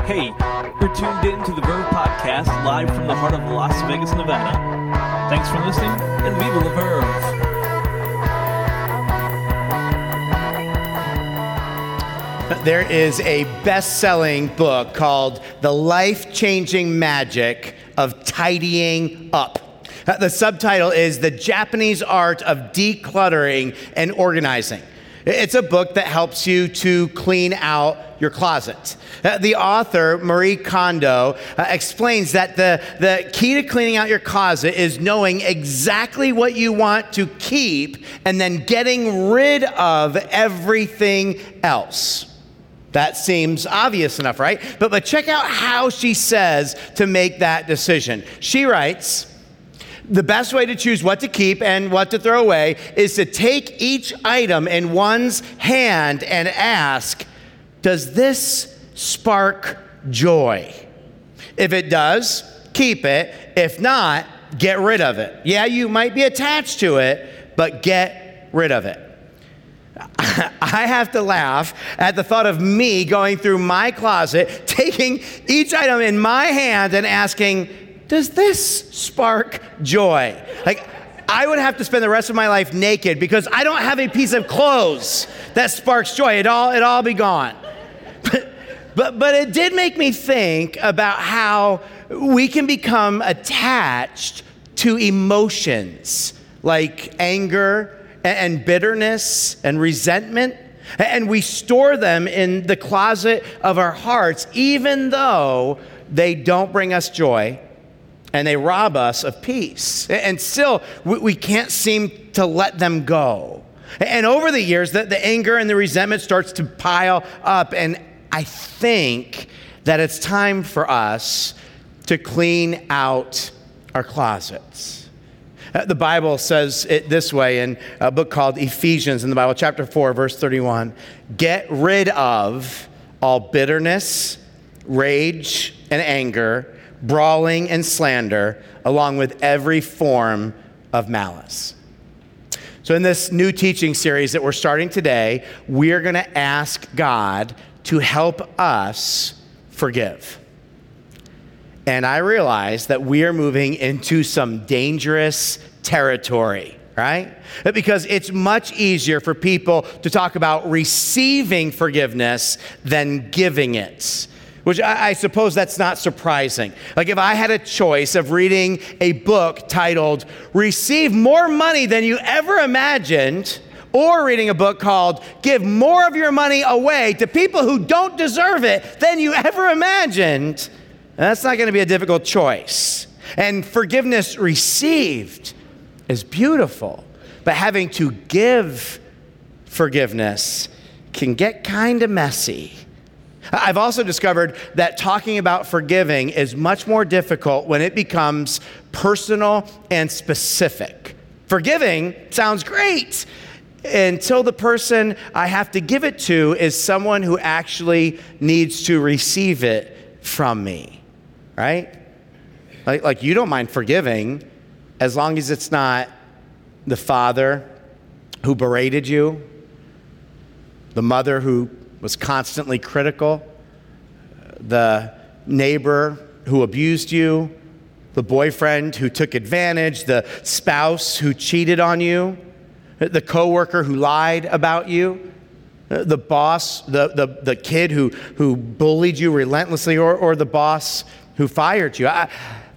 Hey, you're tuned in to the Verve Podcast live from the heart of Las Vegas, Nevada. Thanks for listening, and viva la Verve! There is a best-selling book called The Life-Changing Magic of Tidying Up. The subtitle is The Japanese Art of Decluttering and Organizing. It's a book that helps you to clean out your closet. The author, Marie Kondo, explains that the key to cleaning out your closet is knowing exactly what you want to keep and then getting rid of everything else. That seems obvious enough, right? But check out how she says to make that decision. She writes, the best way to choose what to keep and what to throw away is to take each item in one's hand and ask, does this spark joy? If it does, keep it. If not, get rid of it. Yeah, you might be attached to it, but get rid of it. I have to laugh at the thought of me going through my closet, taking each item in my hand and asking, does this spark joy? Like, I would have to spend the rest of my life naked because I don't have a piece of clothes that sparks joy. It'd all be gone. But it did make me think about how we can become attached to emotions like anger and bitterness and resentment, and we store them in the closet of our hearts, even though they don't bring us joy and they rob us of peace. And still, we can't seem to let them go. And over the years, the anger and the resentment starts to pile up, and I think that it's time for us to clean out our closets. The Bible says it this way in a book called Ephesians in the Bible, chapter 4, verse 31. Get rid of all bitterness, rage, and anger, brawling and slander, along with every form of malice. So in this new teaching series that we're starting today, we're going to ask God to help us forgive. And I realize that we are moving into some dangerous territory, right? Because it's much easier for people to talk about receiving forgiveness than giving it, which I suppose that's not surprising. Like if I had a choice of reading a book titled Receive More Money Than You Ever Imagined, or reading a book called Give More of Your Money Away to People Who Don't Deserve It Than You Ever Imagined, that's not going to be a difficult choice. And forgiveness received is beautiful, but having to give forgiveness can get kind of messy. I've also discovered that talking about forgiving is much more difficult when it becomes personal and specific. Forgiving sounds great until the person I have to give it to is someone who actually needs to receive it from me. Right? Like you don't mind forgiving as long as it's not the father who berated you, the mother who was constantly critical, the neighbor who abused you, the boyfriend who took advantage, the spouse who cheated on you, the coworker who lied about you, the boss, the kid who bullied you relentlessly, or the boss who fired you. I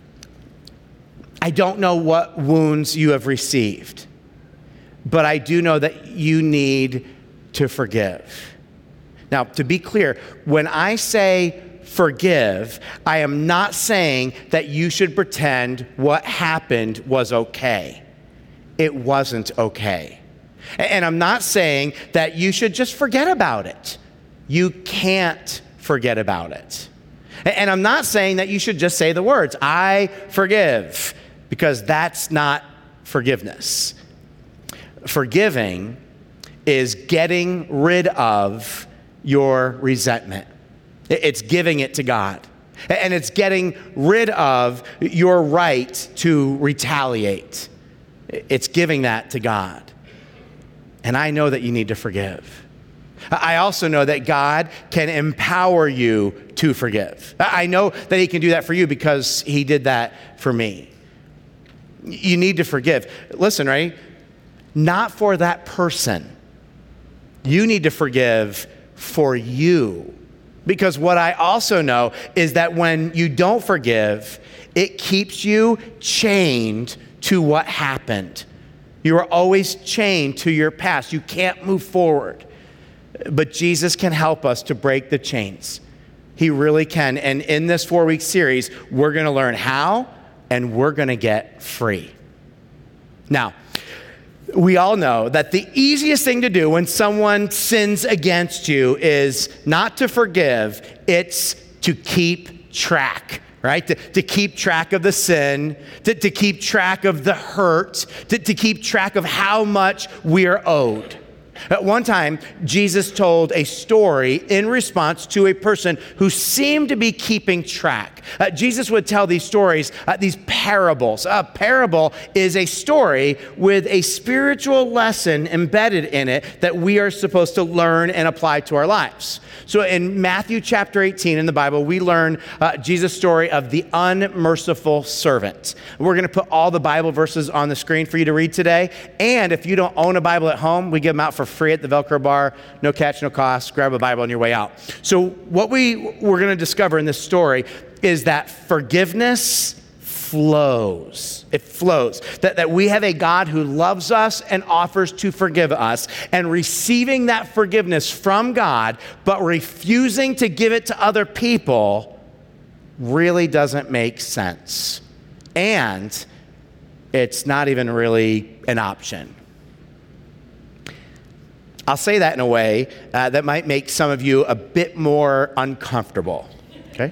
don't know what wounds you have received, but I do know that you need to forgive. Now, to be clear, when I say forgive, I am not saying that you should pretend what happened was okay. It wasn't okay. And I'm not saying that you should just forget about it. You can't forget about it. And I'm not saying that you should just say the words, I forgive, because that's not forgiveness. Forgiving is getting rid of your resentment. It's giving it to God. And it's getting rid of your right to retaliate. It's giving that to God. And I know that you need to forgive. I also know that God can empower you to forgive. I know that he can do that for you because he did that for me. You need to forgive. Listen, right? Not for that person. You need to forgive for you. Because what I also know is that when you don't forgive, it keeps you chained to what happened. You are always chained to your past. You can't move forward. But Jesus can help us to break the chains. He really can. And in this 4-week series, we're going to learn how, and we're going to get free. Now, we all know that the easiest thing to do when someone sins against you is not to forgive, it's to keep track, right? To keep track of the sin, to keep track of the hurt, to keep track of how much we're owed. At one time, Jesus told a story in response to a person who seemed to be keeping track. Jesus would tell these stories, these parables. A parable is a story with a spiritual lesson embedded in it that we are supposed to learn and apply to our lives. So in Matthew chapter 18 in the Bible, we learn Jesus' story of the unmerciful servant. We're going to put all the Bible verses on the screen for you to read today. And if you don't own a Bible at home, we give them out for free at the Velcro bar. No catch, no cost. Grab a Bible on your way out. So what we're going to discover in this story is that forgiveness flows. It flows. That we have a God who loves us and offers to forgive us, and receiving that forgiveness from God, but refusing to give it to other people really doesn't make sense. And it's not even really an option. I'll say that in a way that might make some of you a bit more uncomfortable, okay?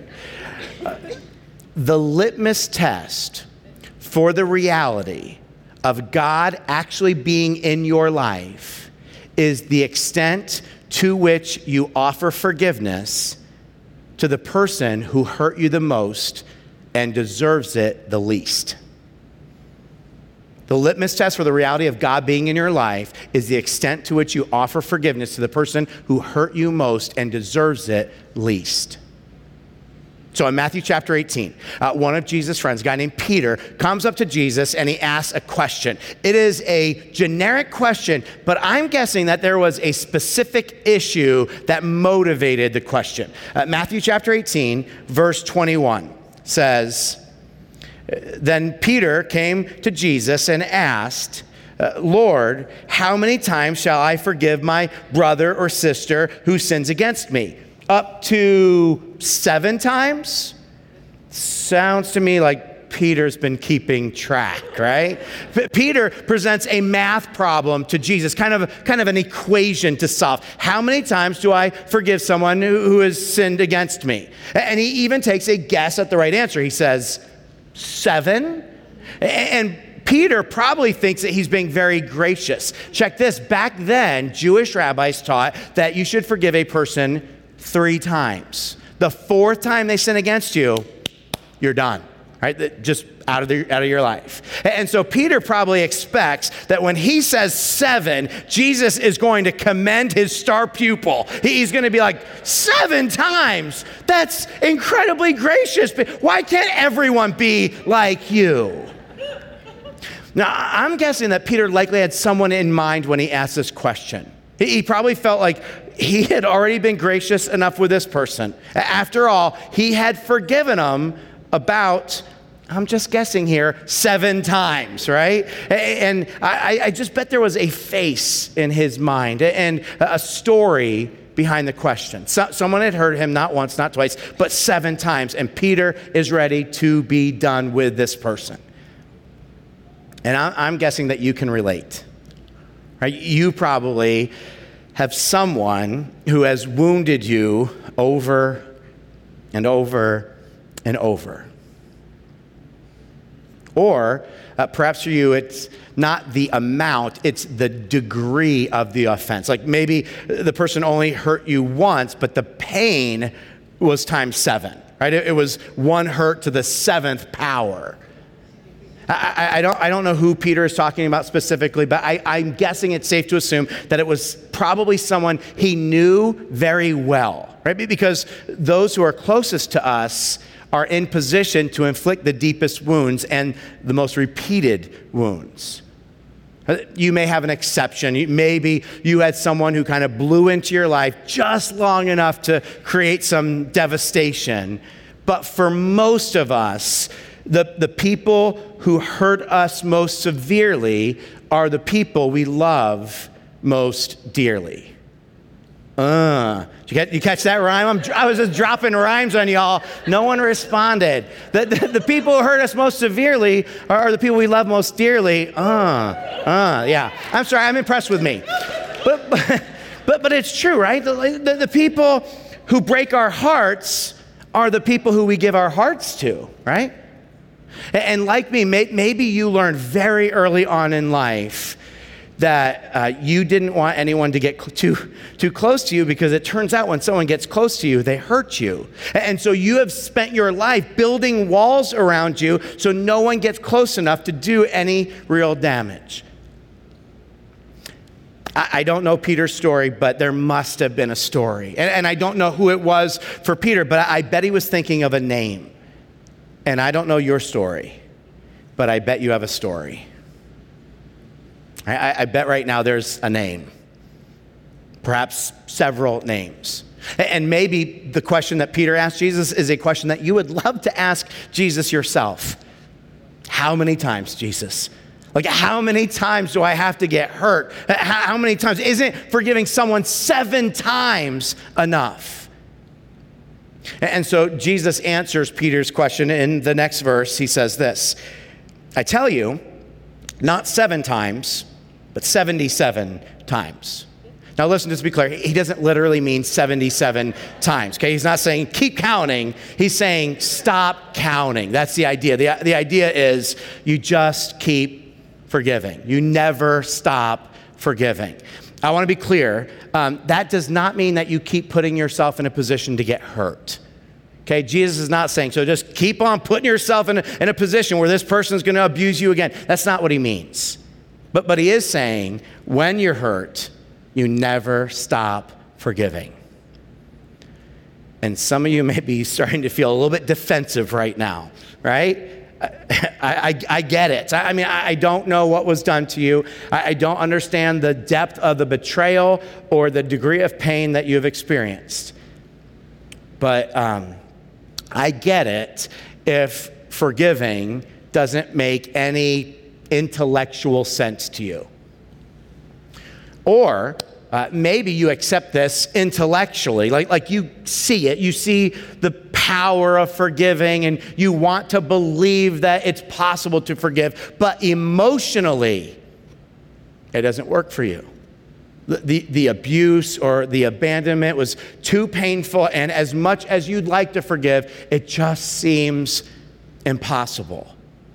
The litmus test for the reality of God actually being in your life is the extent to which you offer forgiveness to the person who hurt you the most and deserves it the least. The litmus test for the reality of God being in your life is the extent to which you offer forgiveness to the person who hurt you most and deserves it least. So in Matthew chapter 18, one of Jesus' friends, a guy named Peter, comes up to Jesus and he asks a question. It is a generic question, but I'm guessing that there was a specific issue that motivated the question. Matthew chapter 18, verse 21 says, "Then Peter came to Jesus and asked, 'Lord, how many times shall I forgive my brother or sister who sins against me? Up to 7 times?'" Sounds to me like Peter's been keeping track, right? Peter presents a math problem to Jesus, kind of an equation to solve. How many times do I forgive someone who has sinned against me? And he even takes a guess at the right answer. He says, 7? And Peter probably thinks that he's being very gracious. Check this. Back then, Jewish rabbis taught that you should forgive a person 3 times. The 4th time they sin against you, you're done, right? Just out of your life. And so Peter probably expects that when he says 7, Jesus is going to commend his star pupil. He's going to be like, 7 times? That's incredibly gracious. Why can't everyone be like you? Now, I'm guessing that Peter likely had someone in mind when he asked this question. He probably felt like he had already been gracious enough with this person. After all, he had forgiven him about, I'm just guessing here, 7 times, right? And I just bet there was a face in his mind and a story behind the question. Someone had heard him not once, not twice, but 7 times. And Peter is ready to be done with this person. And I'm guessing that you can relate, right? You probably have someone who has wounded you over and over and over. Or perhaps for you, it's not the amount, it's the degree of the offense. Like maybe the person only hurt you once, but the pain was times 7, right? It was 1 hurt to the 7th power. I don't know who Peter is talking about specifically, but I'm guessing it's safe to assume that it was probably someone he knew very well, right? Because those who are closest to us are in position to inflict the deepest wounds and the most repeated wounds. You may have an exception. Maybe you had someone who kind of blew into your life just long enough to create some devastation. But for most of us, the people who hurt us most severely are the people we love most dearly. You catch that rhyme? I was just dropping rhymes on y'all. No one responded. The people who hurt us most severely are the people we love most dearly. Yeah. I'm sorry. I'm impressed with me. But it's true, right? The people who break our hearts are the people who we give our hearts to, right? And like me, maybe you learned very early on in life that you didn't want anyone to get too close to you, because it turns out when someone gets close to you, they hurt you. And so you have spent your life building walls around you so no one gets close enough to do any real damage. I don't know Peter's story, but there must have been a story. And I don't know who it was for Peter, but I bet he was thinking of a name. And I don't know your story, but I bet you have a story. I bet right now there's a name, perhaps several names. And maybe the question that Peter asked Jesus is a question that you would love to ask Jesus yourself. How many times, Jesus? Like, how many times do I have to get hurt? How many times? Isn't forgiving someone 7 times enough? And so Jesus answers Peter's question in the next verse. He says this, I tell you, not 7 times, but 77 times. Now listen, just to be clear, he doesn't literally mean 77 times, okay? He's not saying keep counting. He's saying stop counting. That's the idea. The idea is you just keep forgiving. You never stop forgiving. I want to be clear. That does not mean that you keep putting yourself in a position to get hurt. Okay, Jesus is not saying, so just keep on putting yourself in a position where this person is going to abuse you again. That's not what he means. But he is saying, when you're hurt, you never stop forgiving. And some of you may be starting to feel a little bit defensive right now, right? I get it. I mean, I don't know what was done to you. I don't understand the depth of the betrayal or the degree of pain that you have experienced. But I get it if forgiving doesn't make any intellectual sense to you. Or maybe you accept this intellectually, like you see it, you see the power of forgiving and you want to believe that it's possible to forgive, but emotionally, it doesn't work for you. The abuse or the abandonment was too painful, and as much as you'd like to forgive, it just seems impossible.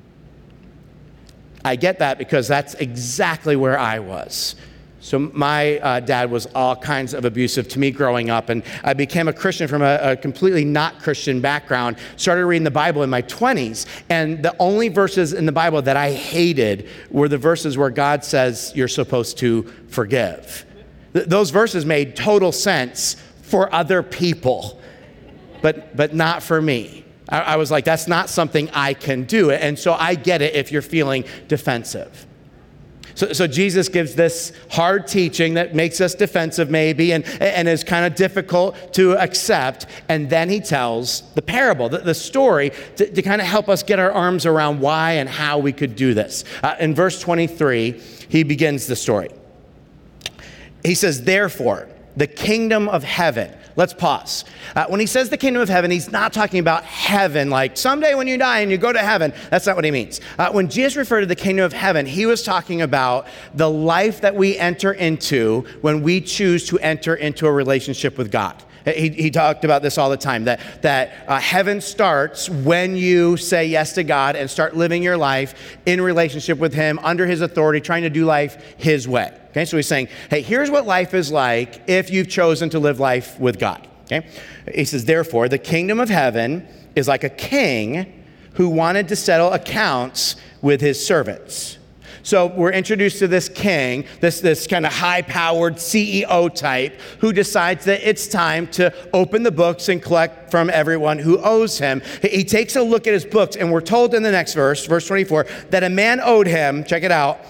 I get that because that's exactly where I was. So my dad was all kinds of abusive to me growing up, and I became a Christian from a completely not Christian background, started reading the Bible in my 20s, and the only verses in the Bible that I hated were the verses where God says you're supposed to forgive. Those verses made total sense for other people, but not for me. I was like, that's not something I can do. And so I get it if you're feeling defensive. So Jesus gives this hard teaching that makes us defensive maybe and is kind of difficult to accept. And then he tells the parable, the story, to kind of help us get our arms around why and how we could do this. In verse 23, he begins the story. He says, therefore, the kingdom of heaven. Let's pause. When he says the kingdom of heaven, he's not talking about heaven, like someday when you die and you go to heaven. That's not what he means. When Jesus referred to the kingdom of heaven, he was talking about the life that we enter into when we choose to enter into a relationship with God. He talked about this all the time, that heaven starts when you say yes to God and start living your life in relationship with him, under his authority, trying to do life his way. Okay, so he's saying, hey, here's what life is like if you've chosen to live life with God. Okay, he says, therefore, the kingdom of heaven is like a king who wanted to settle accounts with his servants. So we're introduced to this king, this kind of high-powered CEO type, who decides that it's time to open the books and collect from everyone who owes him. He takes a look at his books, and we're told in the next verse 24, that a man owed him, check it out,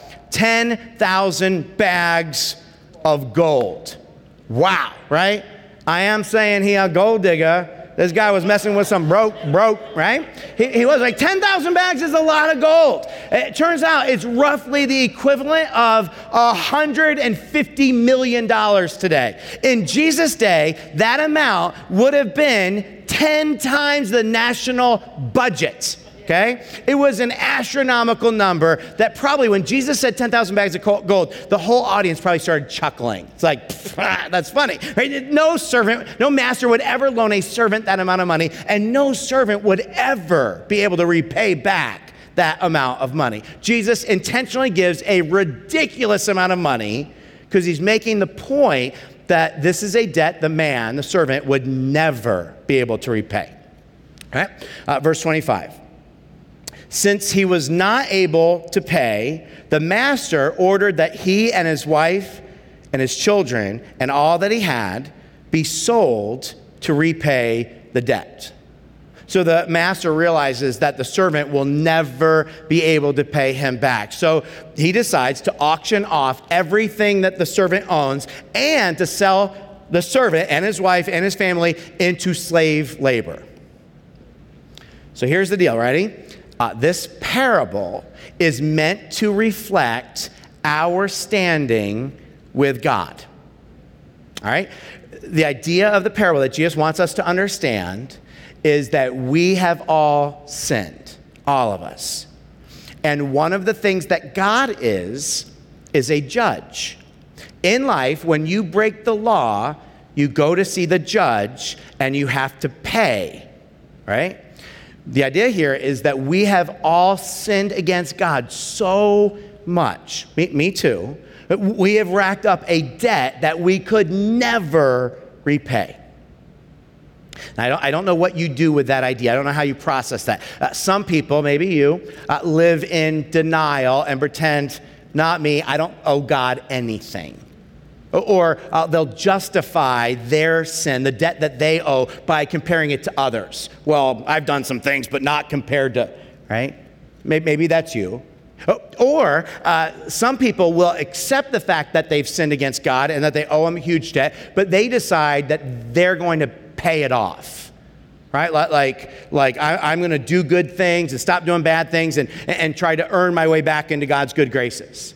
10,000 bags of gold. Wow, right? I am saying he a gold digger. This guy was messing with some broke, right? He was like, 10,000 bags is a lot of gold. It turns out it's roughly the equivalent of $150 million today. In Jesus' day, that amount would have been 10 times the national budget. Okay? It was an astronomical number that probably when Jesus said 10,000 bags of gold, the whole audience probably started chuckling. It's like, that's funny. Right? No servant, no master would ever loan a servant that amount of money, and no servant would ever be able to repay back that amount of money. Jesus intentionally gives a ridiculous amount of money because he's making the point that this is a debt the man, the servant, would never be able to repay. All right? Verse 25. Since he was not able to pay, the master ordered that he and his wife and his children and all that he had be sold to repay the debt. So the master realizes that the servant will never be able to pay him back. So he decides to auction off everything that the servant owns and to sell the servant and his wife and his family into slave labor. So here's the deal, ready? This parable is meant to reflect our standing with God. All right? The idea of the parable that Jesus wants us to understand is that we have all sinned, all of us. And one of the things that God is a judge. In life, when you break the law, you go to see the judge and you have to pay, right? The idea here is that we have all sinned against God so much, me too, we have racked up a debt that we could never repay. Now, I don't know what you do with that idea. I don't know how you process that. Some people, maybe you, live in denial and pretend, not me, I don't owe God anything. Or they'll justify their sin, the debt that they owe, by comparing it to others. Well, I've done some things, but not compared to, right? Maybe that's you. Or some people will accept the fact that they've sinned against God and that they owe him a huge debt, but they decide that they're going to pay it off. Right? Like I'm going to do good things and stop doing bad things and try to earn my way back into God's good graces.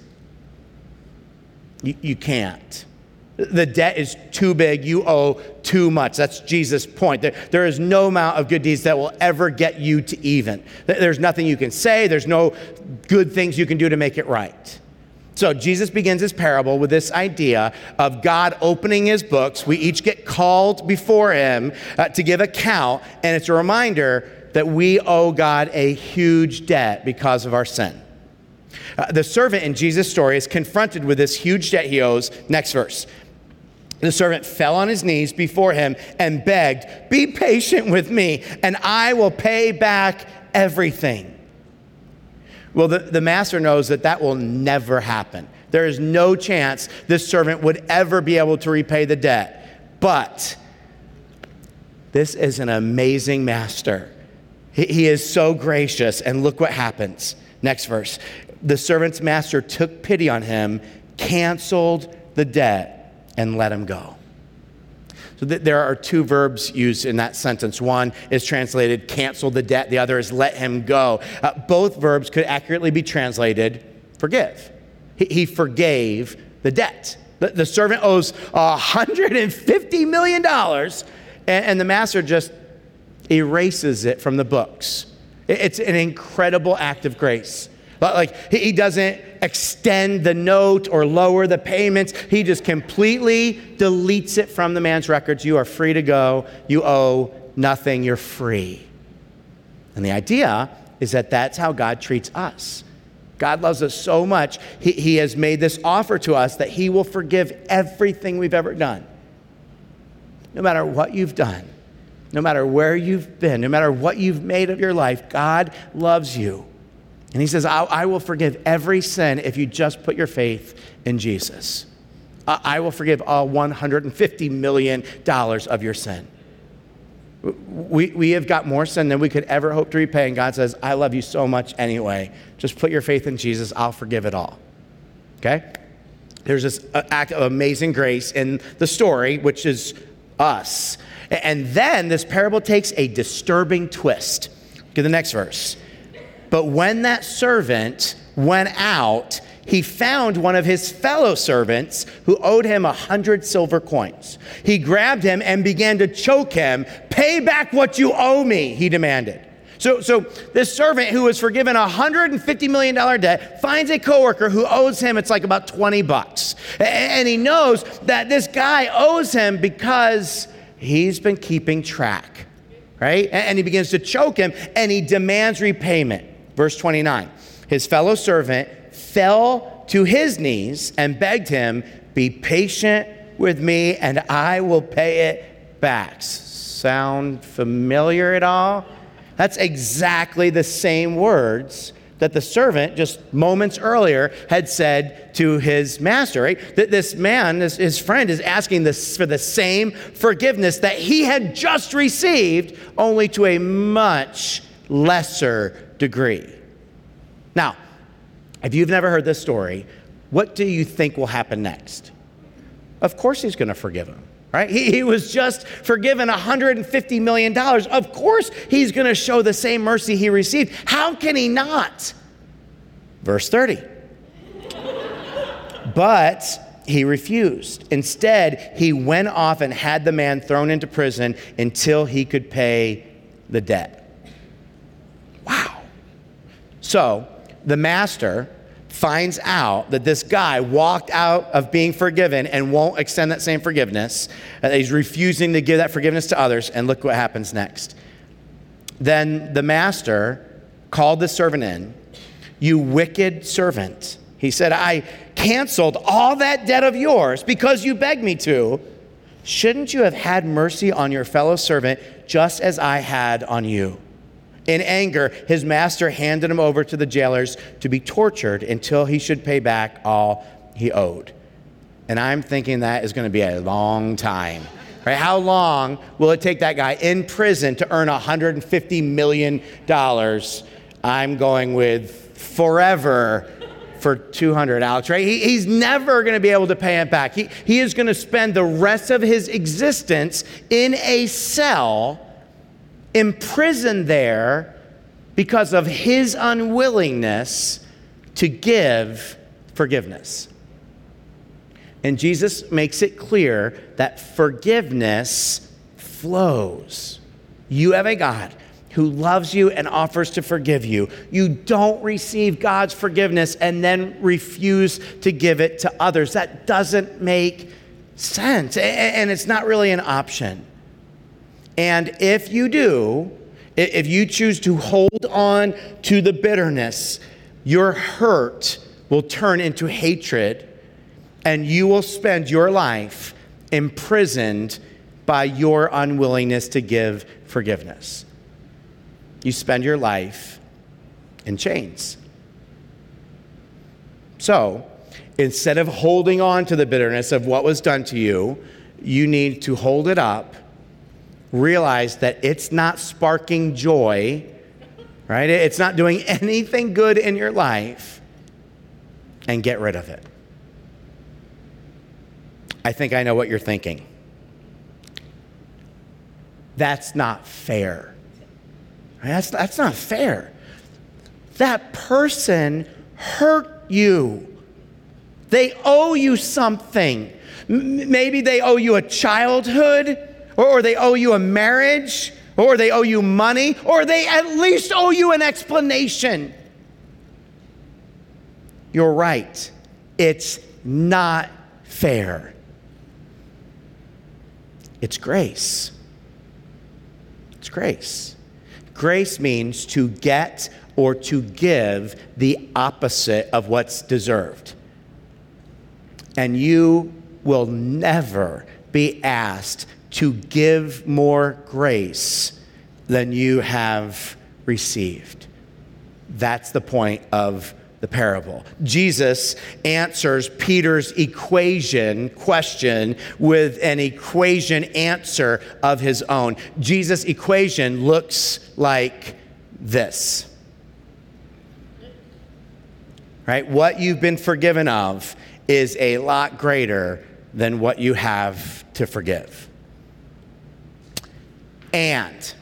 You can't. The debt is too big. You owe too much. That's Jesus' point. There is no amount of good deeds that will ever get you to even. There's nothing you can say. There's no good things you can do to make it right. So Jesus begins his parable with this idea of God opening his books. We each get called before him to give account, and it's a reminder that we owe God a huge debt because of our sin. The servant in Jesus' story is confronted with this huge debt he owes. Next verse. The servant fell on his knees before him and begged, "Be patient with me, and I will pay back everything." Well, the master knows that will never happen. There is no chance this servant would ever be able to repay the debt. But this is an amazing master. He is so gracious, and look what happens. Next verse. The servant's master took pity on him, canceled the debt, and let him go. So there are two verbs used in that sentence. One is translated cancel the debt. The other is let him go. Both verbs could accurately be translated forgive. He forgave the debt. The servant owes $150 million, and the master just erases it from the books. It's an incredible act of grace. Like, he doesn't extend the note or lower the payments. He just completely deletes it from the man's records. You are free to go. You owe nothing. You're free. And the idea is that that's how God treats us. God loves us so much, he has made this offer to us that he will forgive everything we've ever done. No matter what you've done, no matter where you've been, no matter what you've made of your life, God loves you. And he says, I will forgive every sin if you just put your faith in Jesus. I will forgive all $150 million of your sin. We have got more sin than we could ever hope to repay. And God says, I love you so much anyway. Just put your faith in Jesus. I'll forgive it all. Okay? There's this act of amazing grace in the story, which is us. And then this parable takes a disturbing twist. Look at the next verse. But when that servant went out, he found one of his fellow servants who owed him 100 silver coins. He grabbed him and began to choke him. Pay back what you owe me, he demanded. So this servant who was forgiven a $150 million debt finds a coworker who owes him, it's like about $20. And he knows that this guy owes him because he's been keeping track, right? And he begins to choke him and he demands repayment. Verse 29, his fellow servant fell to his knees and begged him, be patient with me and I will pay it back. Sound familiar at all? That's exactly the same words that the servant just moments earlier had said to his master, right? That this man, his friend, is asking this for the same forgiveness that he had just received, only to a much lesser degree. Now, if you've never heard this story, what do you think will happen next? Of course he's going to forgive him, right? He was just forgiven $150 million. Of course he's going to show the same mercy he received. How can he not? Verse 30. But he refused. Instead, he went off and had the man thrown into prison until he could pay the debt. Wow. So the master finds out that this guy walked out of being forgiven and won't extend that same forgiveness. He's refusing to give that forgiveness to others. And look what happens next. Then the master called the servant in. You wicked servant. He said, I canceled all that debt of yours because you begged me to. Shouldn't you have had mercy on your fellow servant just as I had on you? In anger, his master handed him over to the jailers to be tortured until he should pay back all he owed. And I'm thinking that is going to be a long time. Right? How long will it take that guy in prison to earn $150 million? I'm going with forever for 200, Alex, right? He's never going to be able to pay it back. He is going to spend the rest of his existence in a cell, imprisoned there because of his unwillingness to give forgiveness. And Jesus makes it clear that forgiveness flows. You have a God who loves you and offers to forgive you. You don't receive God's forgiveness and then refuse to give it to others. That doesn't make sense, and it's not really an option. And if you do, if you choose to hold on to the bitterness, your hurt will turn into hatred, and you will spend your life imprisoned by your unwillingness to give forgiveness. You spend your life in chains. So, instead of holding on to the bitterness of what was done to you, you need to hold it up, realize that it's not sparking joy, right? It's not doing anything good in your life, and get rid of it. I think I know what you're thinking. That's not fair. That's not fair. That person hurt you. They owe you something. Maybe they owe you a childhood, or they owe you a marriage, or they owe you money, or they at least owe you an explanation. You're right. It's not fair. It's grace. It's grace. Grace means to get or to give the opposite of what's deserved. And you will never be asked to give more grace than you have received. That's the point of the parable. Jesus answers Peter's question with an equation answer of his own. Jesus' equation looks like this. Right? What you've been forgiven of is a lot greater than what you have to forgive. And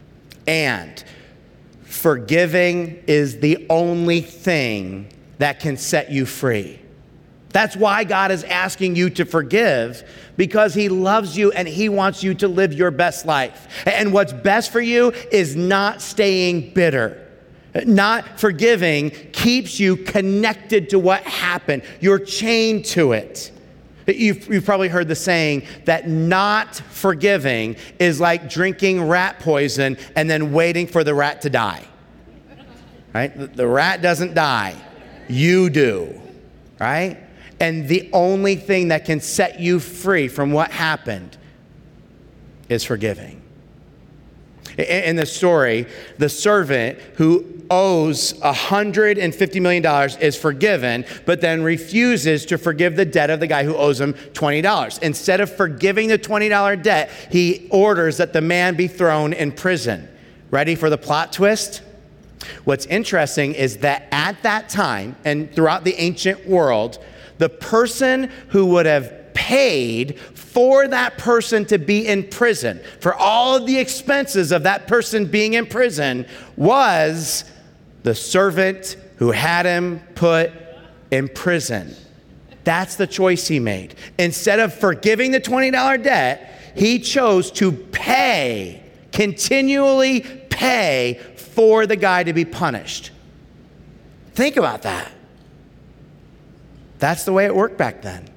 forgiving is the only thing that can set you free. That's why God is asking you to forgive, because he loves you and he wants you to live your best life. And what's best for you is not staying bitter. Not forgiving keeps you connected to what happened. You're chained to it. You've probably heard the saying that not forgiving is like drinking rat poison and then waiting for the rat to die. Right? The rat doesn't die. You do. Right? And the only thing that can set you free from what happened is forgiving. In the story, the servant who owes $150 million is forgiven, but then refuses to forgive the debt of the guy who owes him $20. Instead of forgiving the $20 debt, he orders that the man be thrown in prison. Ready for the plot twist? What's interesting is that at that time and throughout the ancient world, the person who would have paid for that person to be in prison, for all of the expenses of that person being in prison, was the servant who had him put in prison. That's the choice he made. Instead of forgiving the $20 debt, he chose to pay, continually pay for the guy to be punished. Think about that. That's the way it worked back then.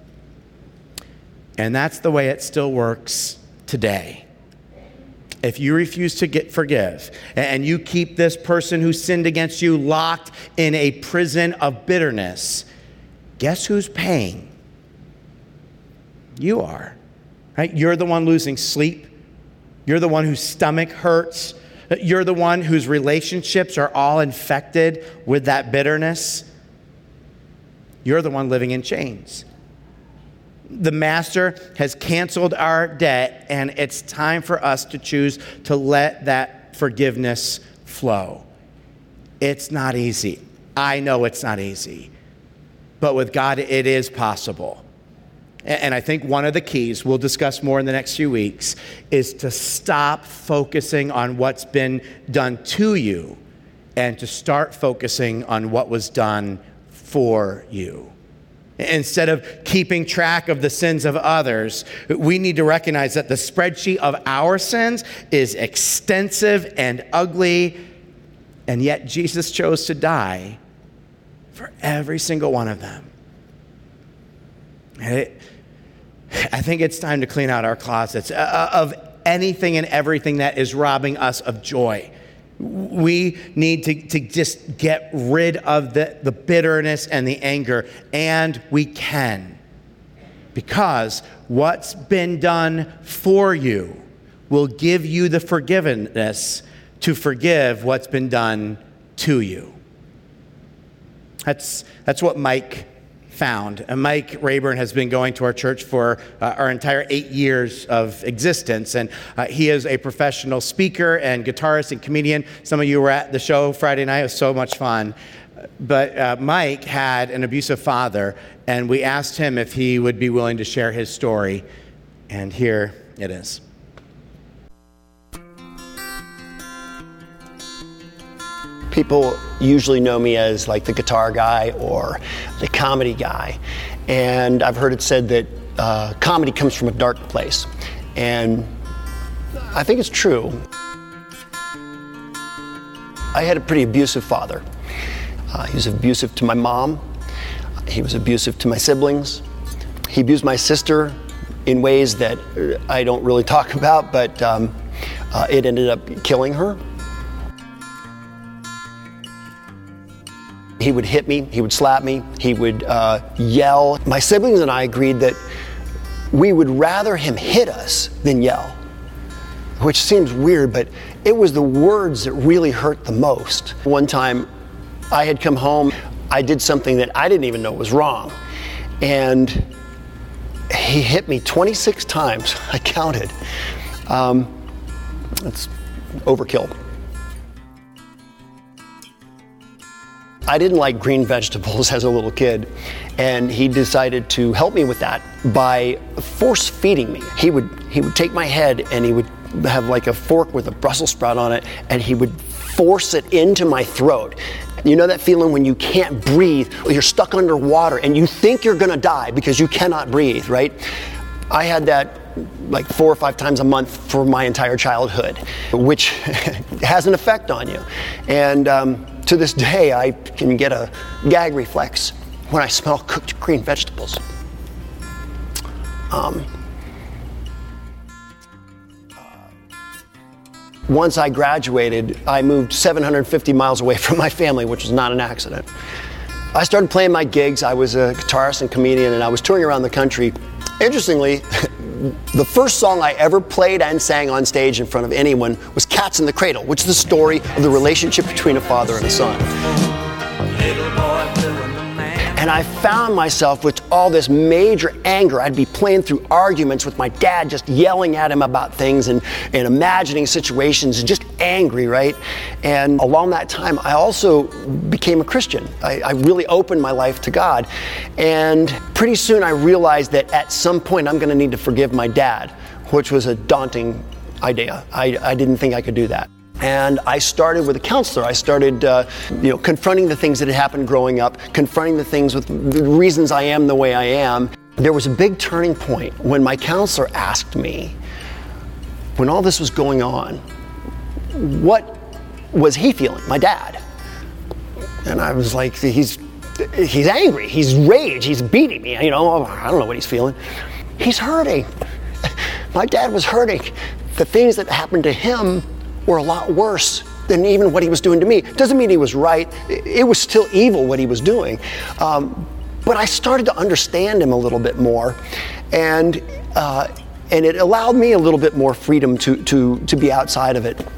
And that's the way it still works today. If you refuse to forgive and you keep this person who sinned against you locked in a prison of bitterness, guess who's paying? You are. Right? You're the one losing sleep. You're the one whose stomach hurts. You're the one whose relationships are all infected with that bitterness. You're the one living in chains. The master has canceled our debt, and it's time for us to choose to let that forgiveness flow. It's not easy. I know it's not easy. But with God, it is possible. And I think one of the keys, we'll discuss more in the next few weeks, is to stop focusing on what's been done to you and to start focusing on what was done for you. Instead of keeping track of the sins of others, we need to recognize that the spreadsheet of our sins is extensive and ugly, and yet Jesus chose to die for every single one of them. I think it's time to clean out our closets of anything and everything that is robbing us of joy. We need to just get rid of the bitterness and the anger, and we can. Because what's been done for you will give you the forgiveness to forgive what's been done to you. That's what Mike found. And Mike Rayburn has been going to our church for our entire 8 years of existence. And he is a professional speaker and guitarist and comedian. Some of you were at the show Friday night. It was so much fun. But Mike had an abusive father, and we asked him if he would be willing to share his story. And here it is. People usually know me as like the guitar guy or the comedy guy. And I've heard it said that comedy comes from a dark place. And I think it's true. I had a pretty abusive father. He was abusive to my mom. He was abusive to my siblings. He abused my sister in ways that I don't really talk about, but it ended up killing her. He would hit me, he would slap me, he would yell. My siblings and I agreed that we would rather him hit us than yell, which seems weird, but it was the words that really hurt the most. One time I had come home, I did something that I didn't even know was wrong, and he hit me 26 times. I counted. That's overkill. I didn't like green vegetables as a little kid, and he decided to help me with that by force feeding me. He would take my head and he would have like a fork with a Brussels sprout on it, and he would force it into my throat. You know that feeling when you can't breathe, or you're stuck underwater and you think you're gonna die because you cannot breathe, right? I had that like 4 or 5 times a month for my entire childhood, which has an effect on you. And to this day, I can get a gag reflex when I smell cooked green vegetables. Once I graduated, I moved 750 miles away from my family, which was not an accident. I started playing my gigs. I was a guitarist and comedian, and I was touring around the country. Interestingly, the first song I ever played and sang on stage in front of anyone was Cats in the Cradle, which is the story of the relationship between a father and a son. And I found myself with all this major anger. I'd be playing through arguments with my dad, just yelling at him about things and imagining situations, and just angry, right? And along that time, I also became a Christian. I really opened my life to God. And pretty soon I realized that at some point I'm gonna need to forgive my dad, which was a daunting idea. I didn't think I could do that. And I started with a counselor. I started, confronting the things that had happened growing up, confronting the things with the reasons I am the way I am. There was a big turning point when my counselor asked me, when all this was going on, what was he feeling, my dad? And I was like, he's angry, he's rage, he's beating me, I don't know what he's feeling. He's hurting. My dad was hurting. The things that happened to him were a lot worse than even what he was doing to me. Doesn't mean he was right. It was still evil what he was doing. But I started to understand him a little bit more, and it allowed me a little bit more freedom to be outside of it.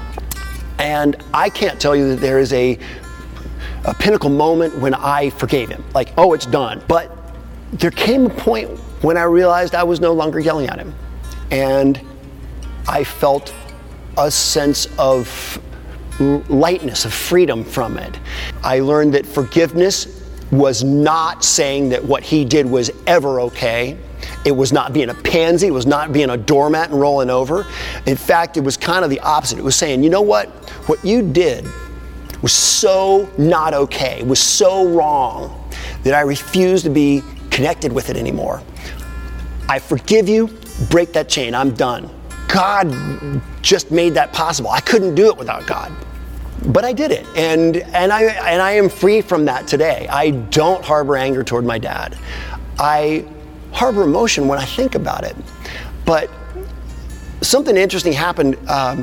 And I can't tell you that there is a pinnacle moment when I forgave him, like, oh, it's done. But there came a point when I realized I was no longer yelling at him, and I felt a sense of lightness, of freedom from it. I learned that forgiveness was not saying that what he did was ever okay. It was not being a pansy. It was not being a doormat and rolling over. In fact, it was kind of the opposite. It was saying, you know what? What you did was so not okay, was so wrong, that I refuse to be connected with it anymore. I forgive you. Break that chain. I'm done. God just made that possible. I couldn't do it without God, but I did it, and I am free from that today. I don't harbor anger toward my dad. I harbor emotion when I think about it, but something interesting happened.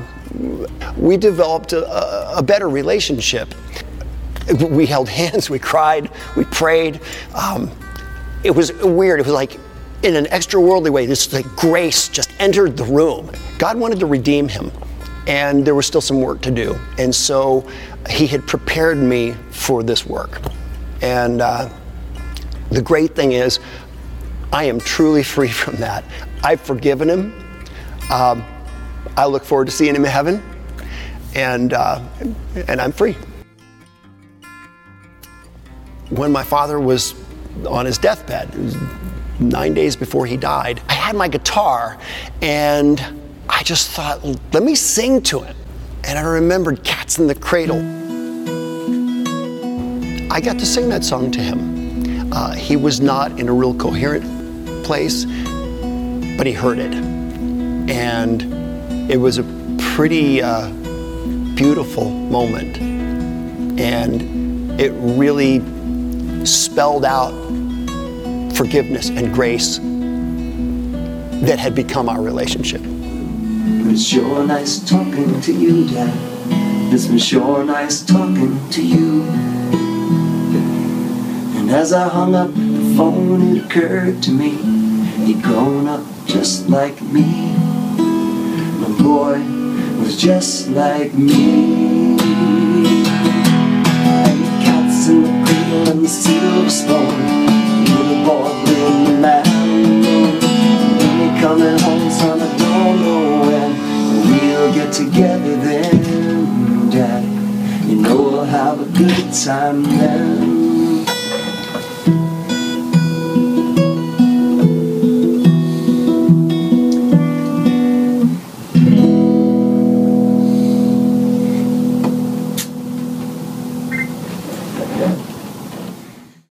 We developed a better relationship. We held hands, we cried, we prayed. It was weird. It was like, in an extra-worldly way, this like grace just entered the room. God wanted to redeem him, and there was still some work to do. And so he had prepared me for this work. And the great thing is, I am truly free from that. I've forgiven him. I look forward to seeing him in heaven, and I'm free. When my father was on his deathbed, it was 9 days before he died, I had my guitar, and I just thought, let me sing to him. And I remembered Cats in the Cradle. I got to sing that song to him. He was not in a real coherent place, but he heard it. And it was a pretty beautiful moment. And it really spelled out forgiveness and grace that had become our relationship. It's sure nice talking to you, Dad. It's been sure nice talking to you. And as I hung up the phone, it occurred to me He grown up just like me. My boy was just like me. And the cat's in the cradle and the silver spoon. Little boy playing the man. When he coming home, son, I don't know when. We'll get together then, Dad. You know we'll have a good time then.